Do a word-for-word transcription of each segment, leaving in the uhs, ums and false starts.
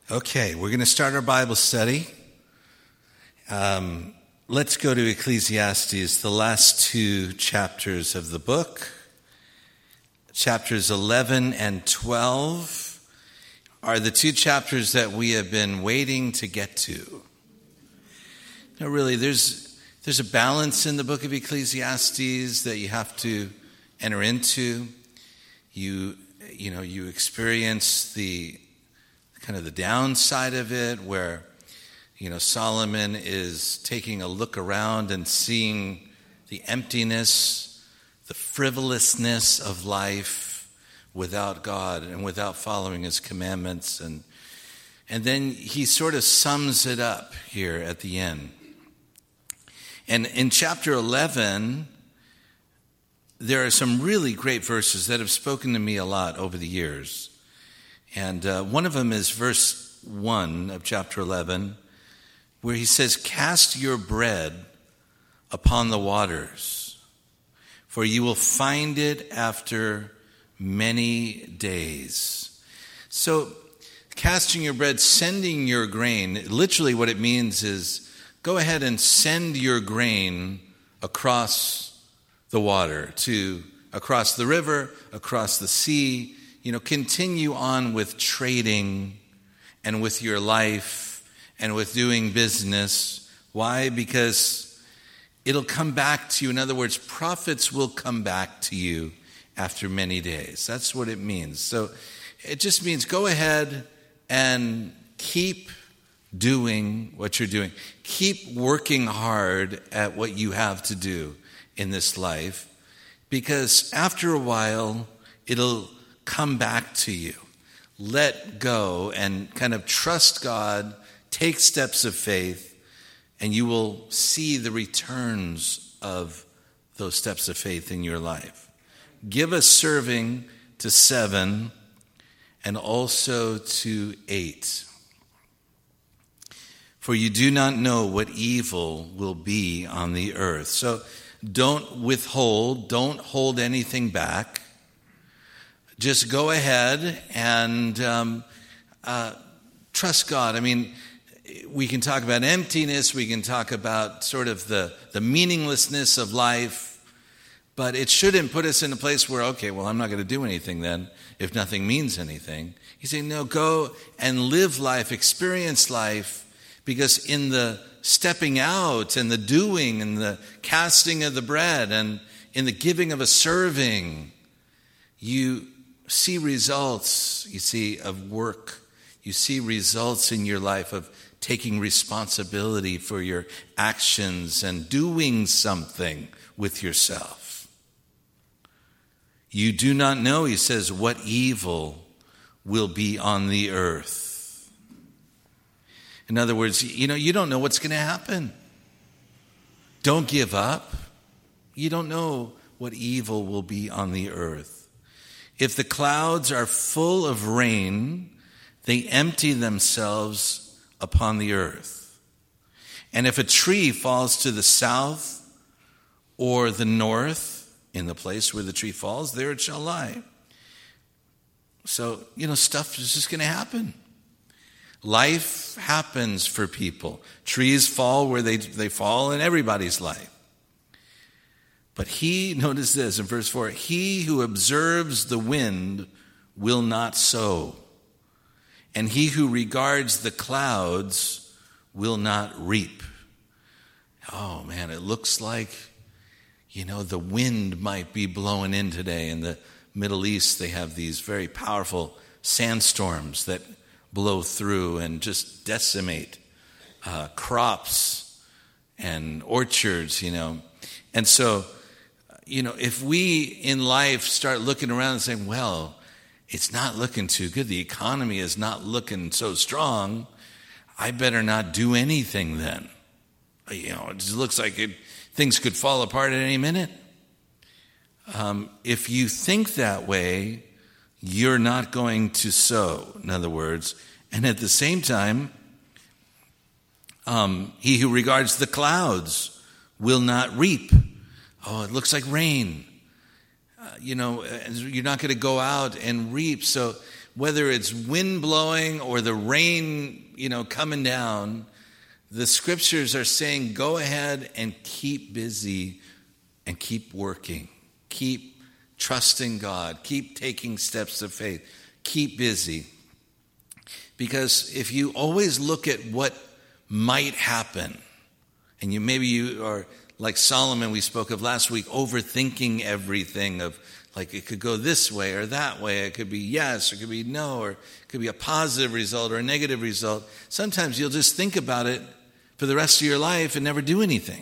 Okay, we're going to start our Bible study. Um, let's go to Ecclesiastes, the last two chapters of the book. Chapters eleven and twelve are the two chapters that we have been waiting to get to. Now, really, there's there's a balance in the book of Ecclesiastes that you have to enter into. You you know you experience the kind of the downside of it, where you know Solomon is taking a look around and seeing the emptiness, the frivolousness of life without God and without following His commandments, and and then he sort of sums it up here at the end. And in chapter eleven, there are some really great verses that have spoken to me a lot over the years. And uh, one of them is verse one of chapter eleven, where he says, "Cast your bread upon the waters, for you will find it after many days." So, casting your bread, sending your grain, literally what it means is, go ahead and send your grain across the water, to across the river, across the sea. You know, continue on with trading and with your life and with doing business. Why? Because it'll come back to you. In other words, profits will come back to you after many days. That's what it means. So it just means go ahead and keep doing what you're doing. Keep working hard at what you have to do in this life, because after a while, it'll come back to you. Let go and kind of trust God, take steps of faith, and you will see the returns of those steps of faith in your life. Give a serving to seven and also to eight. For you do not know what evil will be on the earth. So don't withhold, don't hold anything back. Just go ahead and um, uh, trust God. I mean, we can talk about emptiness, we can talk about sort of the, the meaninglessness of life, but it shouldn't put us in a place where, okay, well, I'm not going to do anything then if nothing means anything. He's saying, no, go and live life, experience life, because in the stepping out and the doing and the casting of the bread and in the giving of a serving, you see results, you see, of work. You see results in your life of taking responsibility for your actions and doing something with yourself. You do not know, he says, what evil will be on the earth. In other words, you know, you don't know what's going to happen. Don't give up. You don't know what evil will be on the earth. If the clouds are full of rain, they empty themselves upon the earth. And if a tree falls to the south or the north, in the place where the tree falls, there it shall lie. So, you know, stuff is just going to happen. Life happens for people. Trees fall where they, they fall in everybody's life. But he, notice this in verse four, he who observes the wind will not sow, and he who regards the clouds will not reap. Oh man, it looks like, you know, the wind might be blowing in today. In the Middle East, they have these very powerful sandstorms that blow through and just decimate uh, crops and orchards, you know. And so, you know, if we in life start looking around and saying, well, it's not looking too good, the economy is not looking so strong, I better not do anything then. You know, it just looks like it, things could fall apart at any minute. Um, if you think that way, you're not going to sow, in other words. And at the same time, um, he who regards the clouds will not reap. Oh, it looks like rain. Uh, you know, you're not going to go out and reap. So whether it's wind blowing or the rain, you know, coming down, the scriptures are saying, go ahead and keep busy and keep working. Keep trusting God. Keep taking steps of faith. Keep busy. Because if you always look at what might happen, and you maybe you are like Solomon we spoke of last week, overthinking everything of like it could go this way or that way. It could be yes, or it could be no, or it could be a positive result or a negative result. Sometimes you'll just think about it for the rest of your life and never do anything.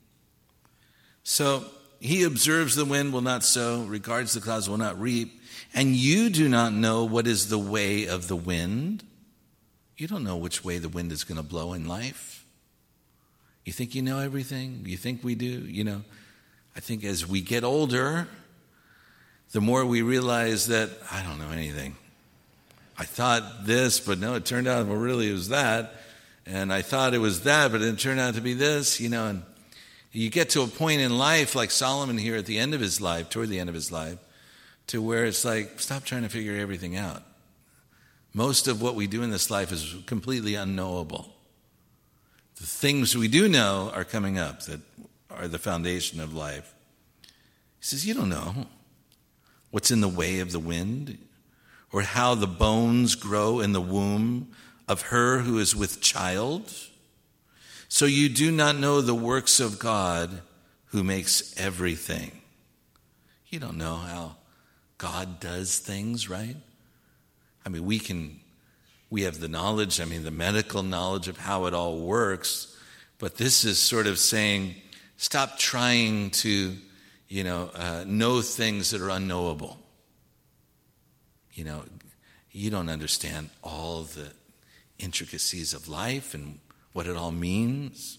So he observes the wind will not sow, regards the clouds will not reap, and you do not know what is the way of the wind. You don't know which way the wind is going to blow in life. You think you know everything? You think we do? You know, I think as we get older, the more we realize that I don't know anything. I thought this, but no, it turned out, well, really it was that. And I thought it was that, but it turned out to be this, you know. And you get to a point in life, like Solomon here at the end of his life, toward the end of his life, to where it's like, stop trying to figure everything out. Most of what we do in this life is completely unknowable. The things we do know are coming up that are the foundation of life. He says, you don't know what's in the way of the wind, or how the bones grow in the womb of her who is with child. So you do not know the works of God who makes everything. You don't know how God does things, right? I mean, we can, we have the knowledge, I mean, the medical knowledge of how it all works, but this is sort of saying, stop trying to, you know, uh, know things that are unknowable. You know, you don't understand all the intricacies of life and what it all means.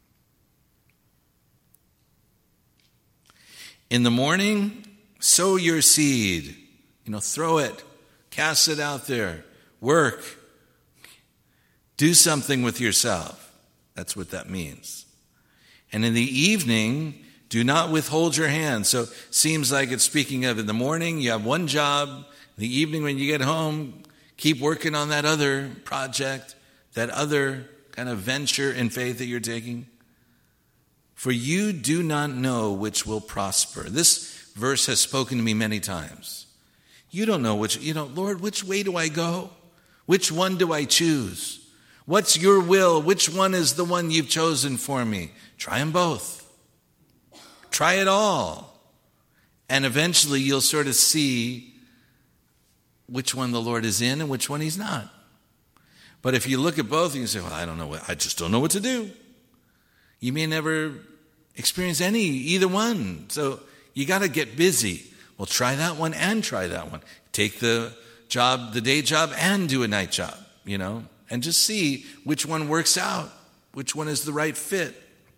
In the morning, sow your seed. You know, throw it, cast it out there, work, do something with yourself. That's what that means. And in the evening, do not withhold your hand. So it seems like it's speaking of in the morning, you have one job. In the evening when you get home, keep working on that other project, that other kind of venture in faith that you're taking. For you do not know which will prosper. This verse has spoken to me many times. You don't know which, you know, Lord, which way do I go? Which one do I choose? What's your will? Which one is the one you've chosen for me? Try them both. Try it all. And eventually you'll sort of see which one the Lord is in and which one he's not. But if you look at both, you can say, well, I don't know what, I just don't know what to do. You may never experience any, either one. So you got to get busy. Well, try that one and try that one. Take the job, the day job, and do a night job, you know, and just see which one works out, which one is the right fit.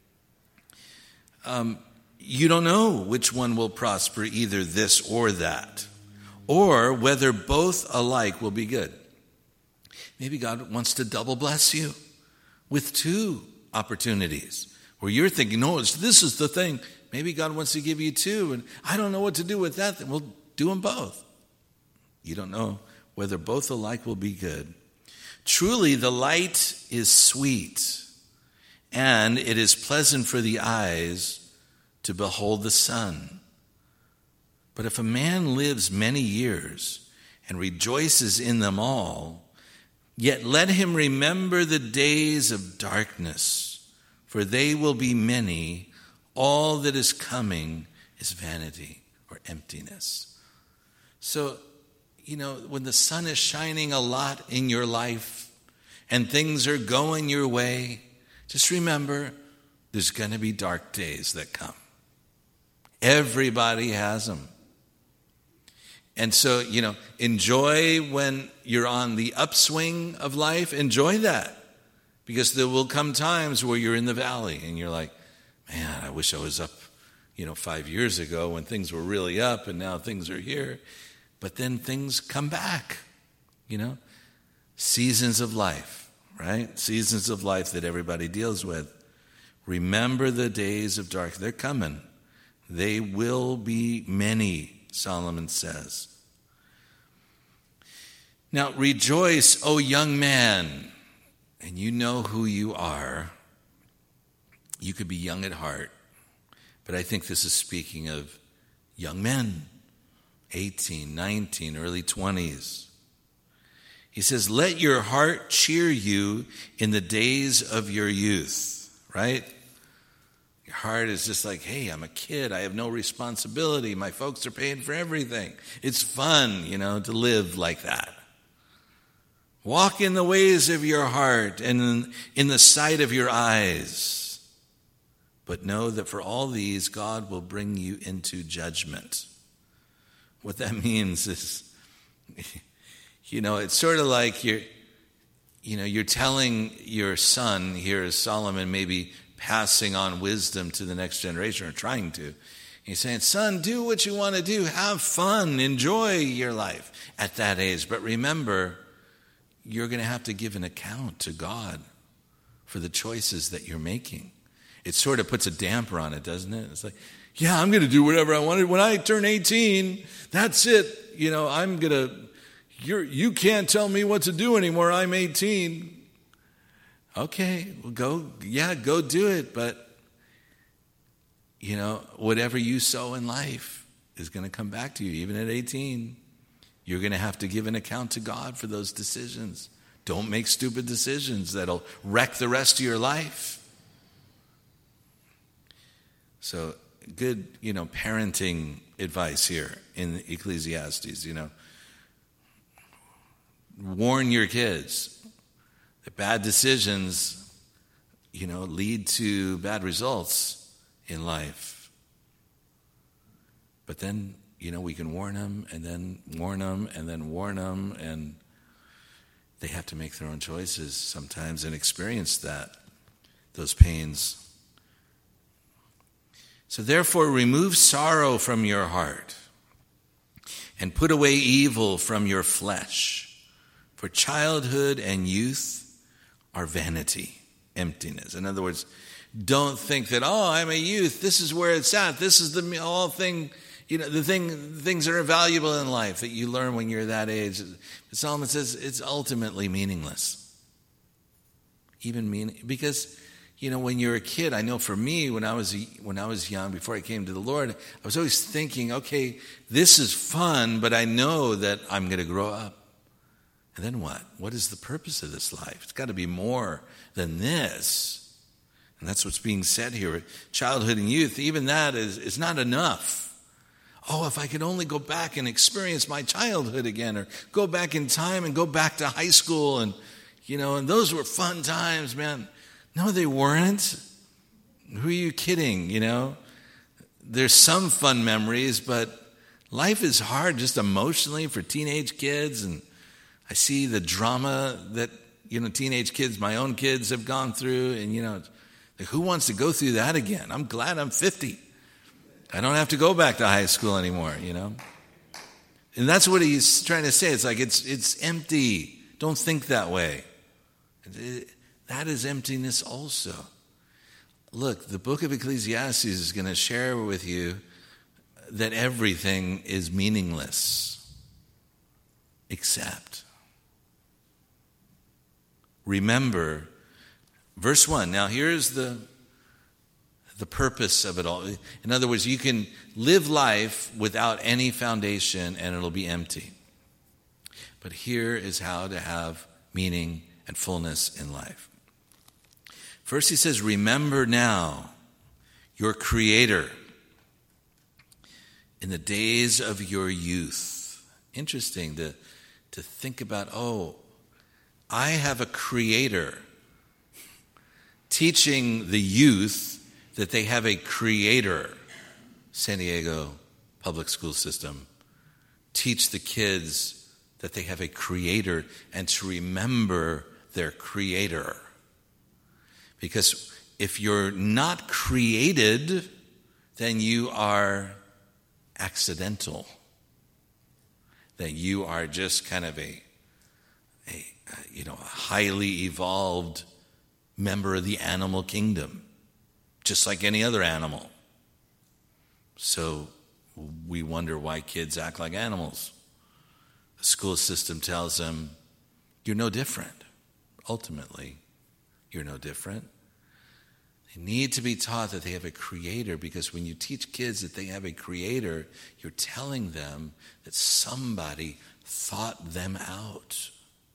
Um, you don't know which one will prosper, either this or that, or whether both alike will be good. Maybe God wants to double bless you with two opportunities where you're thinking, no, it's, this is the thing. Maybe God wants to give you two, and I don't know what to do with that. Then we'll do them both. You don't know whether both alike will be good. Truly, the light is sweet, and it is pleasant for the eyes to behold the sun. But if a man lives many years and rejoices in them all, yet let him remember the days of darkness, for they will be many. All that is coming is vanity or emptiness. So, you know, when the sun is shining a lot in your life and things are going your way, just remember there's going to be dark days that come. Everybody has them. And so, you know, enjoy when you're on the upswing of life. Enjoy that. Because there will come times where you're in the valley and you're like, man, I wish I was up, you know, five years ago when things were really up and now things are here. But then things come back, you know. Seasons of life, right? Seasons of life that everybody deals with. Remember the days of dark. They're coming. They will be many, Solomon says. Now rejoice, O young man, and you know who you are. You could be young at heart, but I think this is speaking of young men, eighteen, nineteen, early twenties. He says, let your heart cheer you in the days of your youth, right? Your heart is just like, hey, I'm a kid. I have no responsibility. My folks are paying for everything. It's fun, you know, to live like that. Walk in the ways of your heart and in the sight of your eyes. But know that for all these, God will bring you into judgment. What that means is, you know, it's sort of like you're, you know, you're telling your son, here is Solomon, maybe passing on wisdom to the next generation, or trying to. He's saying, son, do what you want to do. Have fun. Enjoy your life at that age. But remember, you're going to have to give an account to God for the choices that you're making. It sort of puts a damper on it, doesn't it? It's like, yeah, I'm going to do whatever I want. When I turn eighteen, that's it. You know, I'm going to, you're, you can't tell me what to do anymore. I'm eighteen. Okay, well, go, yeah, go do it. But, you know, whatever you sow in life is going to come back to you, even at eighteen. You're going to have to give an account to God for those decisions. Don't make stupid decisions that'll wreck the rest of your life. So good, you know, parenting advice here in Ecclesiastes, you know. Warn your kids that bad decisions, you know, lead to bad results in life. But then, you know, we can warn them and then warn them and then warn them, and they have to make their own choices sometimes and experience that, those pains. So therefore, remove sorrow from your heart and put away evil from your flesh. For childhood and youth are vanity, emptiness. In other words, don't think that, oh, I'm a youth. This is where it's at. This is the all thing, you know, the thing, things that are valuable in life that you learn when you're that age. But Solomon says it's ultimately meaningless. Even mean because, you know, when you're a kid, I know for me, when I was when I was young, before I came to the Lord, I was always thinking, okay, this is fun, but I know that I'm going to grow up. And then what? What is the purpose of this life? It's got to be more than this. And that's what's being said here. Childhood and youth, even that is, is not enough. Oh, if I could only go back and experience my childhood again, or go back in time and go back to high school, and, you know, and those were fun times, man. No, they weren't. Who are you kidding, you know? There's some fun memories, but life is hard just emotionally for teenage kids, and I see the drama that, you know, teenage kids, my own kids have gone through, and, you know, like, who wants to go through that again? I'm glad I'm fifty. I don't have to go back to high school anymore, you know? And that's what he's trying to say. It's like, it's it's empty. Don't think that way. It, that is emptiness also. Look, the book of Ecclesiastes is going to share with you that everything is meaningless except. Remember, verse one. Now here's the, the purpose of it all. In other words, you can live life without any foundation and it'll be empty. But here is how to have meaning and fullness in life. First he says, remember now your Creator in the days of your youth. Interesting to, to think about, oh, I have a Creator teaching the youth that they have a Creator. San Diego public school system. Teach the kids that they have a Creator and to remember their Creator. Because if you're not created, then you are accidental. Then you are just kind of a, a you know, a highly evolved member of the animal kingdom, just like any other animal. So we wonder why kids act like animals. The school system tells them, you're no different. Ultimately, you're no different. They need to be taught that they have a creator, because when you teach kids that they have a creator, you're telling them that somebody thought them out.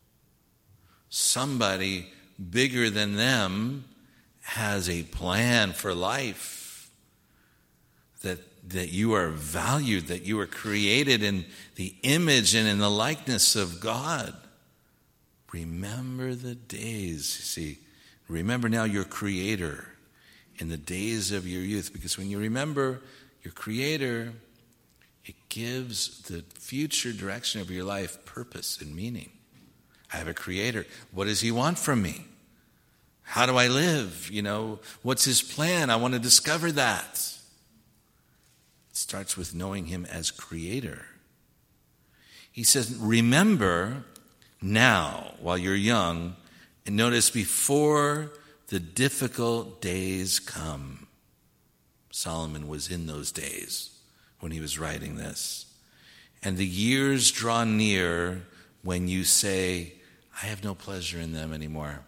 Somebody bigger than them has a plan for life, that that you are valued, that you are created in the image and in the likeness of God. Remember the days, you see. Remember now your creator in the days of your youth, because when you remember your creator, it gives the future direction of your life purpose and meaning. I have a creator. What does he want from me? How do I live? You know, what's his plan? I want to discover that. It starts with knowing him as creator. He says, remember now while you're young, and notice before the difficult days come. Solomon was in those days when he was writing this. And the years draw near when you say, I have no pleasure in them anymore.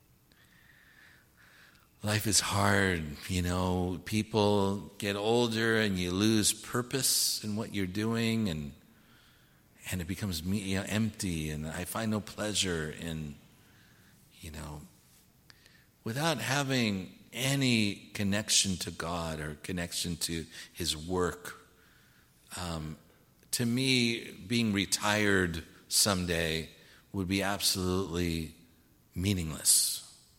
Life is hard, you know. People get older and you lose purpose in what you're doing, and and it becomes you know, empty, and I find no pleasure in, you know, without having any connection to God or connection to his work. Um, to me, being retired someday would be absolutely meaningless.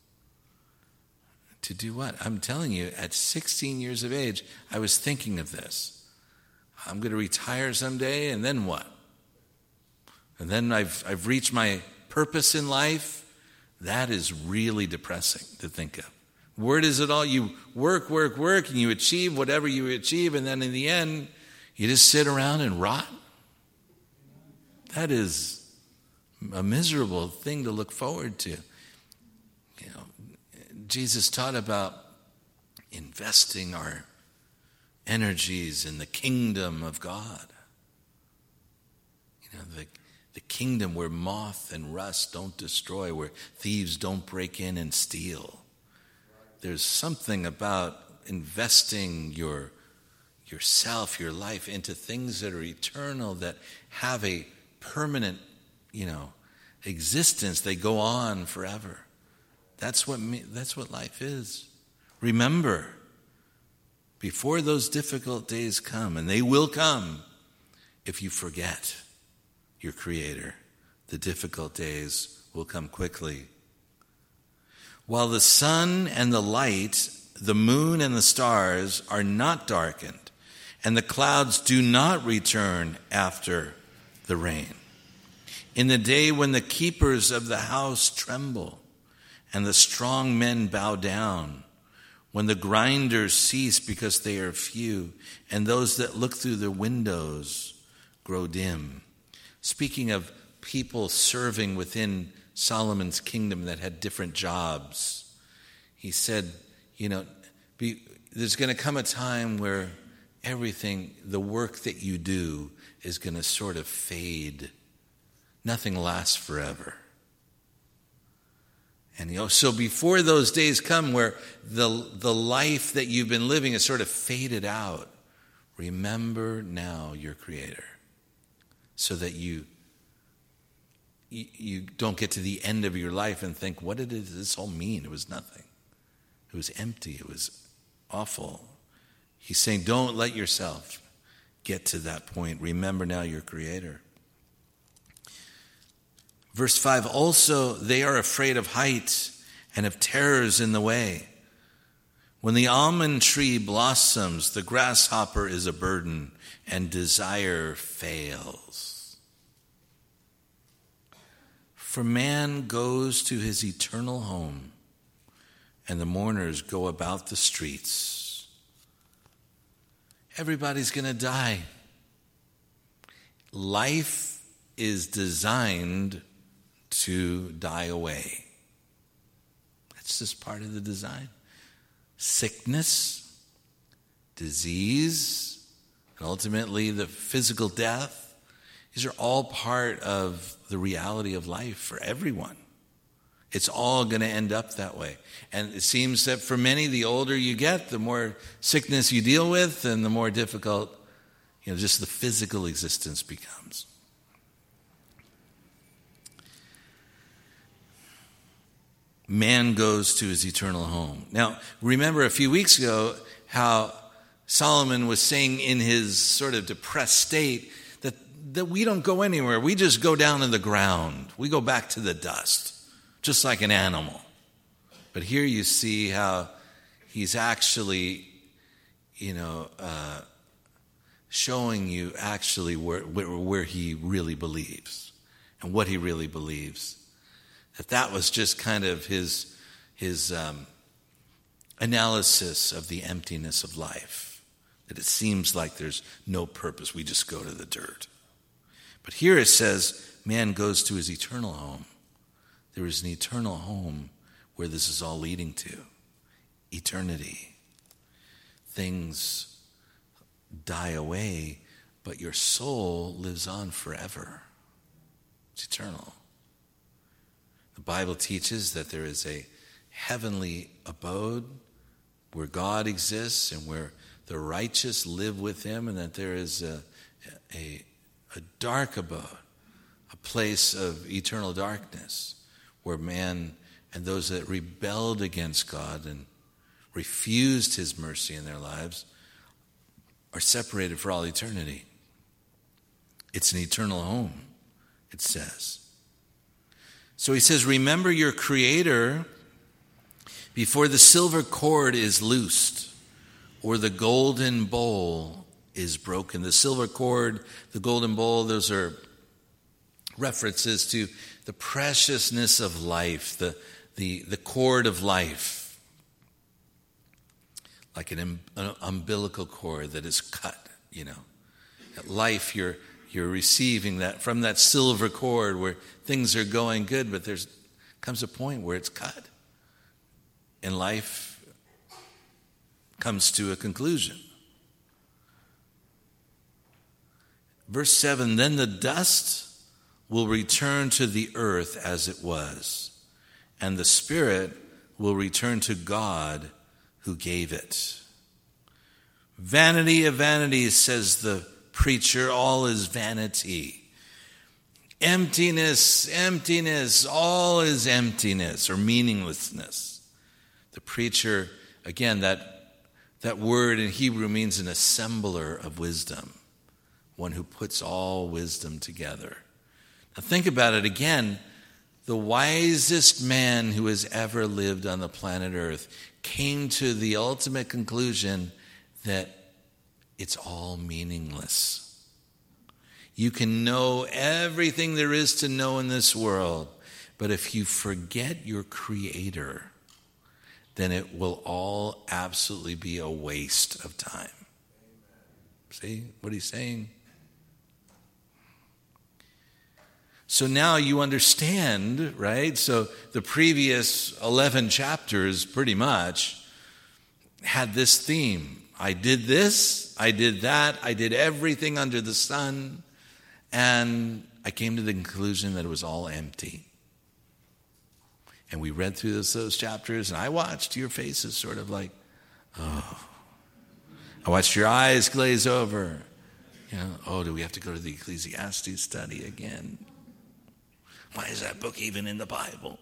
To do what? I'm telling you, at sixteen years of age, I was thinking of this. I'm going to retire someday, and then what? And then I've I've reached my purpose in life. That is really depressing to think of. Where does it all? You work, work, work, and you achieve whatever you achieve, and then in the end, you just sit around and rot? That is a miserable thing to look forward to. You know, Jesus taught about investing our energies in the kingdom of God. You know, the, the kingdom where moth and rust don't destroy, where thieves don't break in and steal. There's something about investing your yourself, your life into things that are eternal, that have a permanent, you know, existence. They go on forever. That's what me, that's what life is. Remember, before those difficult days come, and they will come if you forget your Creator, the difficult days will come quickly. While the sun and the light, the moon and the stars are not darkened, and the clouds do not return after the rain. In the day when the keepers of the house tremble, and the strong men bow down, when the grinders cease because they are few, and those that look through the windows grow dim. Speaking of people serving within Solomon's kingdom that had different jobs, he said, you know, be, there's going to come a time where everything, the work that you do, is going to sort of fade. Nothing lasts forever. And you know, so before those days come where the the life that you've been living is sort of faded out, remember now your Creator, so that you you, you don't get to the end of your life and think, what did this all mean? It was nothing. It was empty. It was awful. He's saying, don't let yourself get to that point. Remember now your Creator. Verse five, also they are afraid of height and of terrors in the way. When the almond tree blossoms, the grasshopper is a burden, and desire fails. For man goes to his eternal home, and the mourners go about the streets. Everybody's going to die. Life is designed to die away. That's just part of the design. Sickness, disease, and ultimately the physical death These are all part of the reality of life for everyone. It's all going to end up that way. And it seems that for many, the older you get, the more sickness you deal with, and the more difficult, you know, just the physical existence becomes. Man goes to his eternal home. Now, remember a few weeks ago how Solomon was saying in his sort of depressed state that, that we don't go anywhere. We just go down to the ground. We go back to the dust, just like an animal. But here you see how he's actually, you know, uh, showing you actually where, where, where he really believes and what he really believes. That that was just kind of his, his um, analysis of the emptiness of life. That it seems like there's no purpose. We just go to the dirt. But here it says, man goes to his eternal home. There is an eternal home where this is all leading to. Eternity. Things die away, but your soul lives on forever. It's eternal. The Bible teaches that there is a heavenly abode where God exists and where the righteous live with him, and that there is a, a, a dark abode, a place of eternal darkness where man and those that rebelled against God and refused his mercy in their lives are separated for all eternity. It's an eternal home, it says. So he says, remember your Creator before the silver cord is loosed or the golden bowl is broken. The silver cord, the golden bowl, those are references to the preciousness of life, the, the, the cord of life. Like an, um, an umbilical cord that is cut, you know. At life, you're you're receiving that from that silver cord where things are going good, but there's comes a point where it's cut. And life comes to a conclusion. Verse seven, then the dust will return to the earth as it was, and the spirit will return to God who gave it. Vanity of vanities, says the preacher, all is vanity. Emptiness, emptiness, all is emptiness or meaninglessness. The preacher, again, that, that word in Hebrew means an assembler of wisdom, one who puts all wisdom together. Now think about it again. The wisest man who has ever lived on the planet Earth came to the ultimate conclusion that it's all meaningless. You can know everything there is to know in this world, but if you forget your Creator, then it will all absolutely be a waste of time. See what he's saying? So now you understand, right? So the previous eleven chapters pretty much had this theme. I did this, I did that, I did everything under the sun, and I came to the conclusion that it was all empty. And we read through those, those chapters, and I watched your faces sort of like, oh. I watched your eyes glaze over. You know, oh, do we have to go to the Ecclesiastes study again? Why is that book even in the Bible?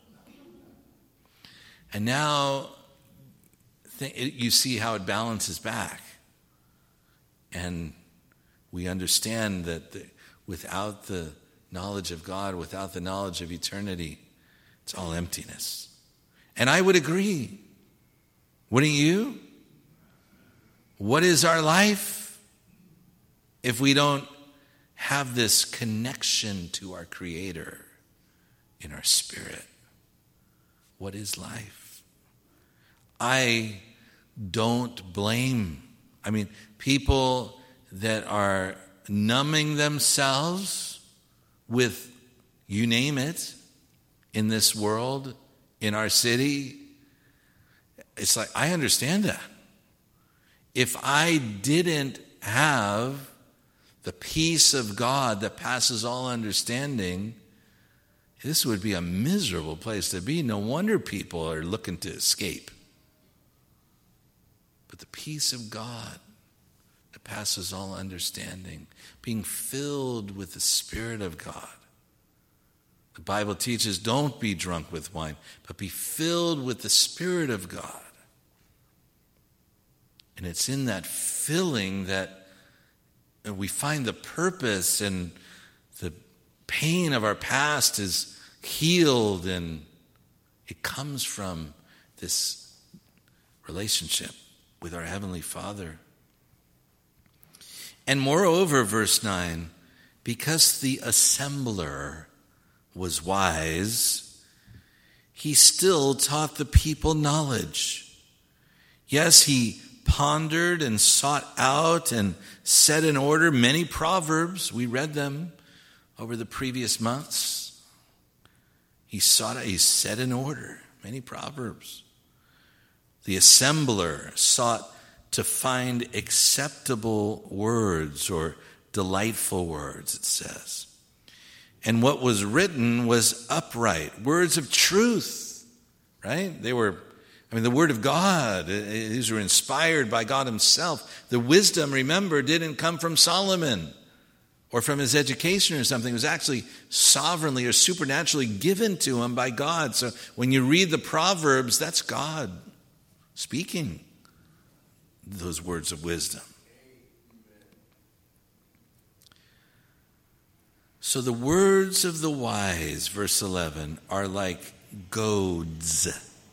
And now you see how it balances back. And we understand that the, without the knowledge of God, without the knowledge of eternity, it's all emptiness. And I would agree. Wouldn't you? What is our life if we don't have this connection to our Creator in our spirit? What is life? I don't blame. I mean, people that are numbing themselves with, you name it, in this world, in our city, it's like, I understand that. If I didn't have the peace of God that passes all understanding, this would be a miserable place to be. No wonder people are looking to escape. But the peace of God that passes all understanding, being filled with the Spirit of God. The Bible teaches, don't be drunk with wine, but be filled with the Spirit of God. And it's in that filling that we find the purpose, and the pain of our past is healed, and it comes from this relationship with our Heavenly Father. And moreover, verse nine, because the assembler was wise, he still taught the people knowledge. Yes, he pondered and sought out and set in order many proverbs. We read them over the previous months. He sought out, he set in order many proverbs. The assembler sought to find acceptable words, or delightful words, it says. And what was written was upright, words of truth, right? They were, I mean, the Word of God. These were inspired by God Himself. The wisdom, remember, didn't come from Solomon or from his education or something. It was actually sovereignly or supernaturally given to him by God. So when you read the Proverbs, that's God speaking those words of wisdom. So the words of the wise, verse eleven, are like goads.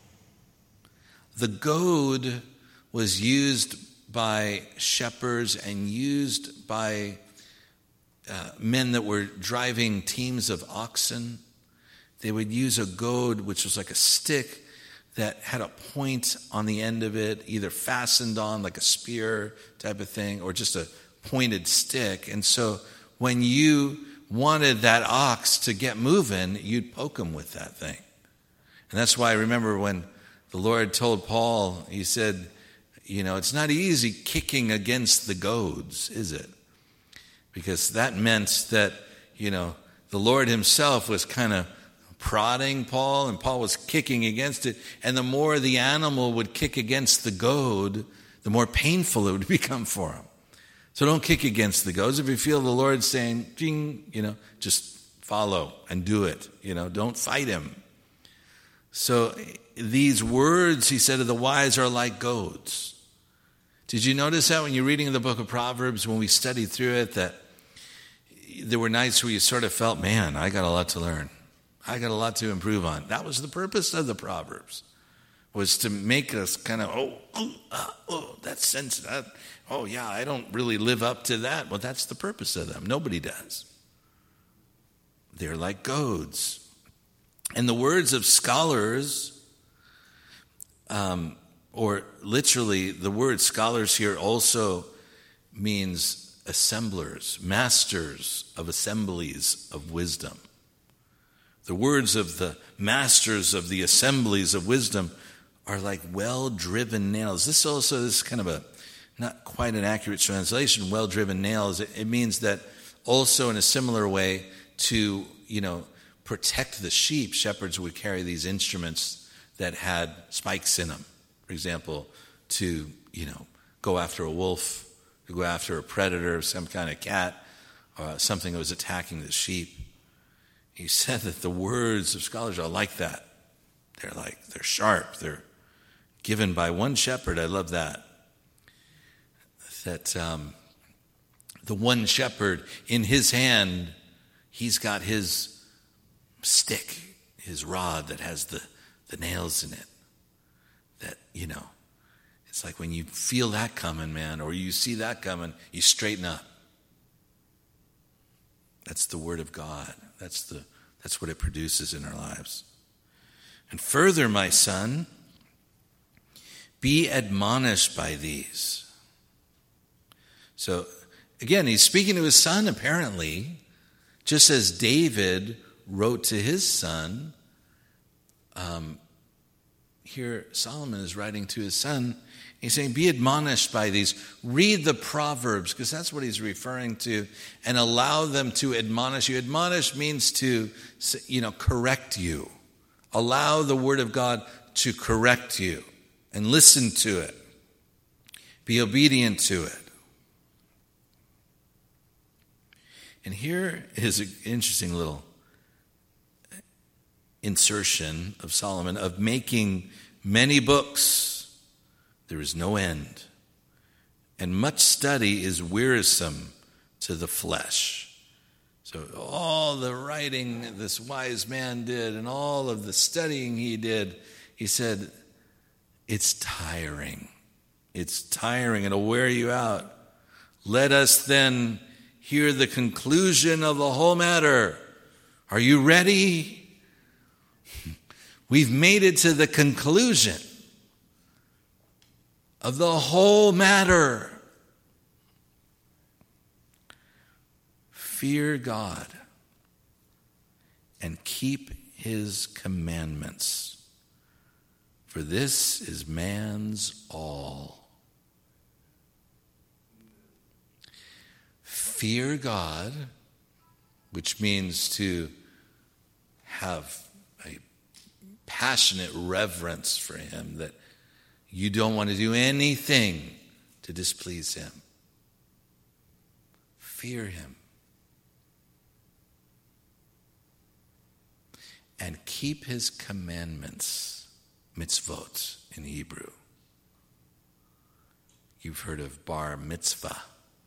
The goad was used by shepherds and used by uh, men that were driving teams of oxen. They would use a goad, which was like a stick that had a point on the end of it, either fastened on like a spear type of thing, or just a pointed stick. And so when you wanted that ox to get moving, you'd poke him with that thing. And that's why I remember when the Lord told Paul, He said, you know, it's not easy kicking against the goads, is it? Because that meant that, you know, the Lord Himself was kind of prodding Paul, and Paul was kicking against it. And the more the animal would kick against the goad, the more painful it would become for him. So don't kick against the goads. If you feel the Lord saying, ding, you know, just follow and do it. You know, don't fight Him. So these words, He said, of the wise are like goads. Did you notice that when you're reading the book of Proverbs, when we studied through it, that there were nights where you sort of felt, man, I got a lot to learn. I got a lot to improve on. That was the purpose of the Proverbs, was to make us kind of, oh, oh, uh, oh, that sense, that, oh yeah, I don't really live up to that. Well, that's the purpose of them. Nobody does. They're like goads. And the words of scholars, um, or literally the word scholars here also means assemblers, masters of assemblies of wisdom. The words of the masters of the assemblies of wisdom are like well-driven nails. This also is kind of a, not quite an accurate translation, well-driven nails. It, it means that also in a similar way to, you know, protect the sheep, shepherds would carry these instruments that had spikes in them. For example, to, you know, go after a wolf, to go after a predator, some kind of cat, or something that was attacking the sheep. He said that the words of scholars are like that. They're like, they're sharp. They're given by one shepherd. I love that. That um, the one shepherd, in his hand, he's got his stick, his rod that has the, the nails in it. That, you know, it's like when you feel that coming, man, or you see that coming, you straighten up. That's the Word of God. That's the that's what it produces in our lives. And further, my son, be admonished by these. So, again, he's speaking to his son, apparently, just as David wrote to his son, um, here Solomon is writing to his son. He's saying, be admonished by these. Read the Proverbs, because that's what he's referring to, and allow them to admonish you. Admonish means to, you know, correct you. Allow the word of God to correct you and listen to it. Be obedient to it. And here is an interesting little insertion of Solomon of making many books. There is no end. And much study is wearisome to the flesh. So all the writing this wise man did and all of the studying he did, he said, it's tiring. It's tiring. It'll wear you out. Let us then hear the conclusion of the whole matter. Are you ready? We've made it to the conclusion of the whole matter. Fear God and keep his commandments, for this is man's all. Fear God, which means to have a passionate reverence for him, that you don't want to do anything to displease him. Fear him. And keep his commandments, mitzvot in Hebrew. You've heard of bar mitzvah,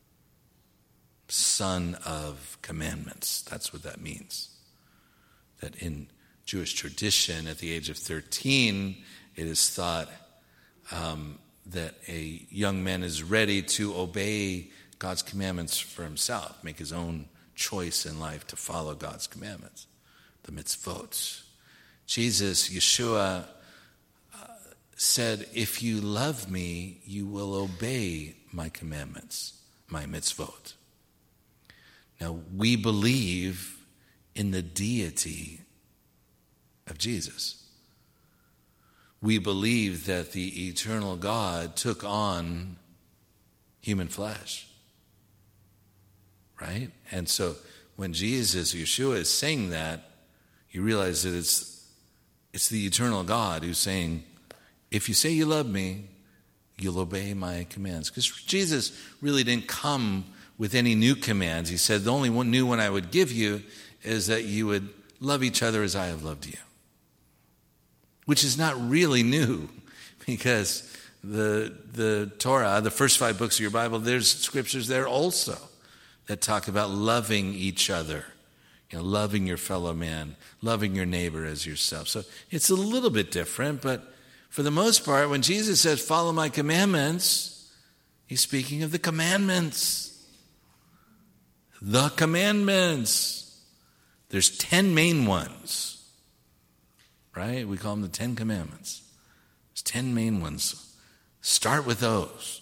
son of commandments. That's what that means. That in Jewish tradition, at the age of thirteen, it is thought um, that a young man is ready to obey God's commandments for himself, make his own choice in life to follow God's commandments, the mitzvot. Jesus, Yeshua, uh, said, if you love me, you will obey my commandments, my mitzvot. Now, we believe in the deity of Jesus. We believe that the eternal God took on human flesh. Right? And so when Jesus, Yeshua, is saying that, you realize that it's it's the eternal God who's saying, if you say you love me, you'll obey my commands. Because Jesus really didn't come with any new commands. He said, the only one new one I would give you is that you would love each other as I have loved you. Which is not really new, because the the Torah, the first five books of your Bible, there's scriptures there also that talk about loving each other. You know, loving your fellow man, loving your neighbor as yourself. So it's a little bit different, but for the most part, when Jesus says, follow my commandments, he's speaking of the commandments. The commandments. There's ten main ones, right? We call them the Ten Commandments. There's ten main ones. Start with those.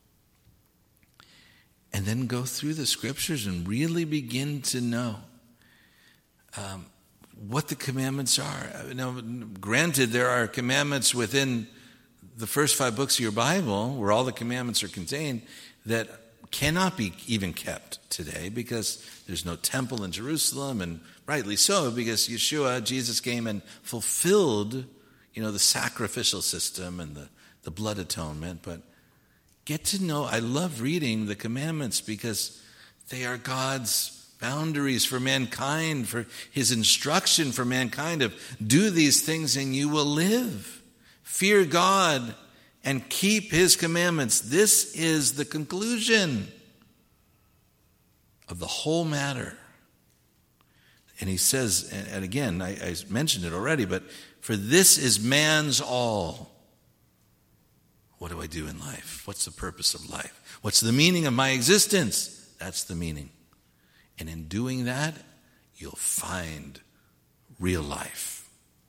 And then go through the scriptures and really begin to know um, what the commandments are. Now, granted, there are commandments within the first five books of your Bible, where all the commandments are contained, that cannot be even kept today because there's no temple in Jerusalem, and rightly so, because Yeshua, Jesus, came and fulfilled, you know, the sacrificial system and the, the blood atonement. But get to know, I love reading the commandments because they are God's boundaries for mankind, for his instruction for mankind of do these things and you will live. Fear God and keep his commandments. This is the conclusion of the whole matter. And he says, and again, I, I mentioned it already, but for this is man's all. What do I do in life? What's the purpose of life? What's the meaning of my existence? That's the meaning. And in doing that, you'll find real life.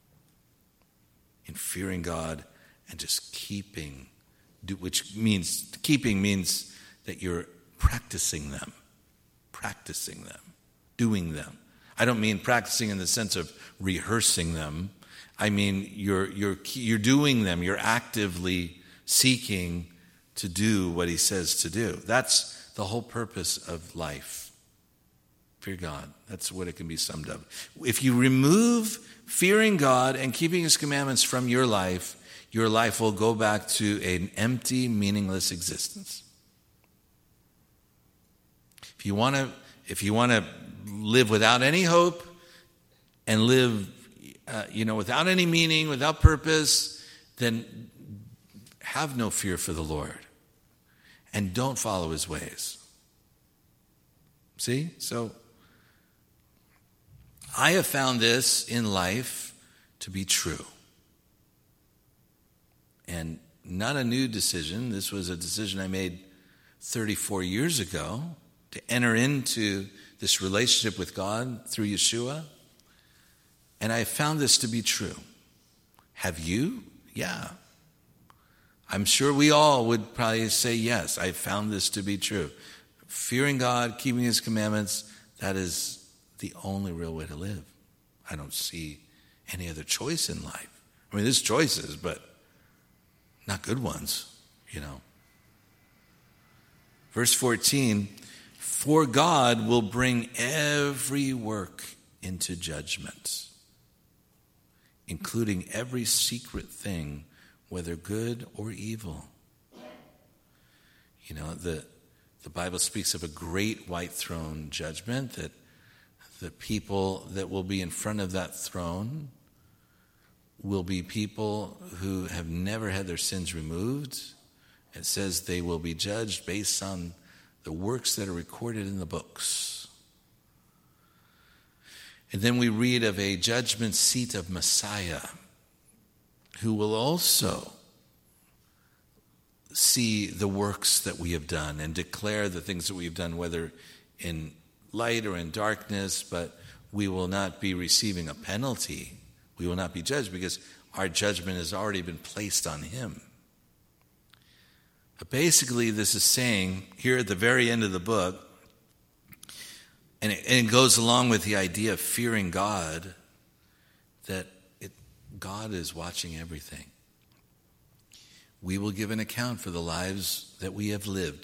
In fearing God and just keeping, which means, keeping means that you're practicing them. Practicing them. Doing them. I don't mean practicing in the sense of rehearsing them. I mean, you're you're you're doing them. You're actively seeking to do what he says to do. That's the whole purpose of life. Fear God. That's what it can be summed up. If you remove fearing God and keeping his commandments from your life, your life will go back to an empty, meaningless existence. If you want to, if you want to live without any hope and live, uh, you know, without any meaning, without purpose, then have no fear for the Lord and don't follow his ways. See? So I have found this in life to be true. And not a new decision. This was a decision I made thirty-four years ago to enter into this relationship with God through Yeshua. And I found this to be true. Have you? Yeah. I'm sure we all would probably say yes. I found this to be true. Fearing God, keeping his commandments, that is the only real way to live. I don't see any other choice in life. I mean, there's choices, but not good ones, you know. Verse fourteen, for God will bring every work into judgment, including every secret thing, whether good or evil. You know, the the Bible speaks of a great white throne judgment, that the people that will be in front of that throne will be people who have never had their sins removed. It says they will be judged based on the works that are recorded in the books. And then we read of a judgment seat of Messiah, who will also see the works that we have done and declare the things that we have done, whether in light or in darkness, but we will not be receiving a penalty. We will not be judged because our judgment has already been placed on him. But basically, this is saying here at the very end of the book, and it, and it goes along with the idea of fearing God, that it, God is watching everything. We will give an account for the lives that we have lived.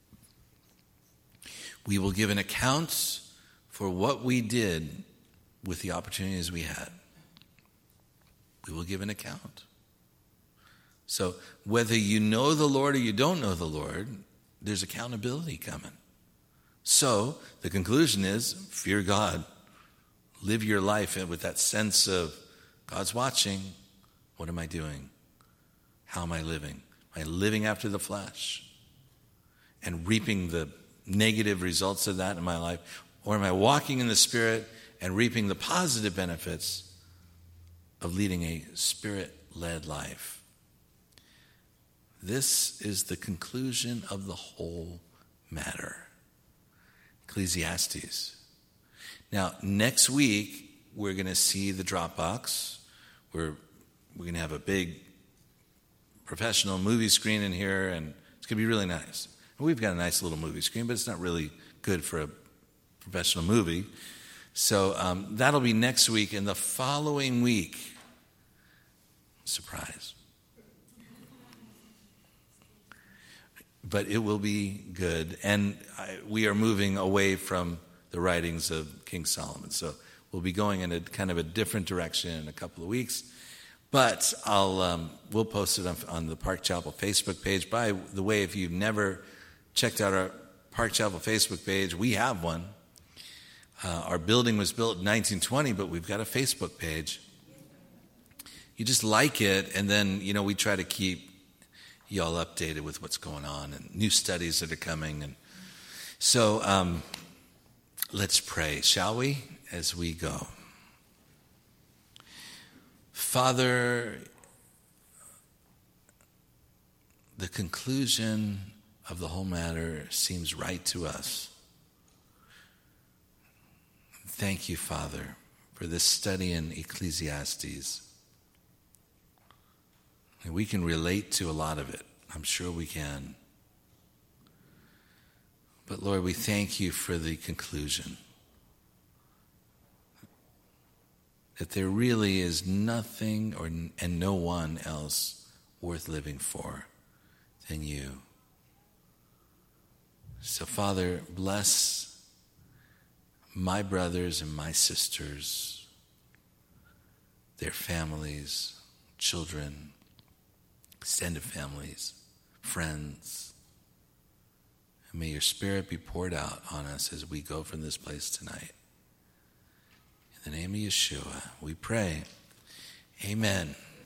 We will give an account for what we did with the opportunities we had. We will give an account. So whether you know the Lord or you don't know the Lord, there's accountability coming. So the conclusion is, fear God. Live your life with that sense of God's watching. What am I doing? How am I living? Am I living after the flesh and reaping the negative results of that in my life? Or am I walking in the Spirit and reaping the positive benefits of leading a Spirit-led life? This is the conclusion of the whole matter. Ecclesiastes. Now, next week, we're going to see the Dropbox. We're, we're going to have a big professional movie screen in here, and it's going to be really nice. We've got a nice little movie screen, but it's not really good for a professional movie. So um, that'll be next week. And the following week, surprise. But it will be good. And I, we are moving away from the writings of King Solomon. So we'll be going in a kind of a different direction in a couple of weeks. But I'll um, we'll post it on, on the Park Chapel Facebook page. By the way, if you've never checked out our Park Chapel Facebook page, we have one. Uh, our building was built in nineteen twenty, but we've got a Facebook page. You just like it, and then, you know, we try to keep y'all updated with what's going on and new studies that are coming. And so um, let's pray, shall we, as we go. Father, the conclusion of the whole matter seems right to us. Thank you, Father, for this study in Ecclesiastes. And we can relate to a lot of it. I'm sure we can. But Lord, we thank you for the conclusion. that there really is nothing or and no one else worth living for than you. So, Father, bless my brothers and my sisters, their families, children, extended families, friends. And may your Spirit be poured out on us as we go from this place tonight. In the name of Yeshua, we pray. Amen.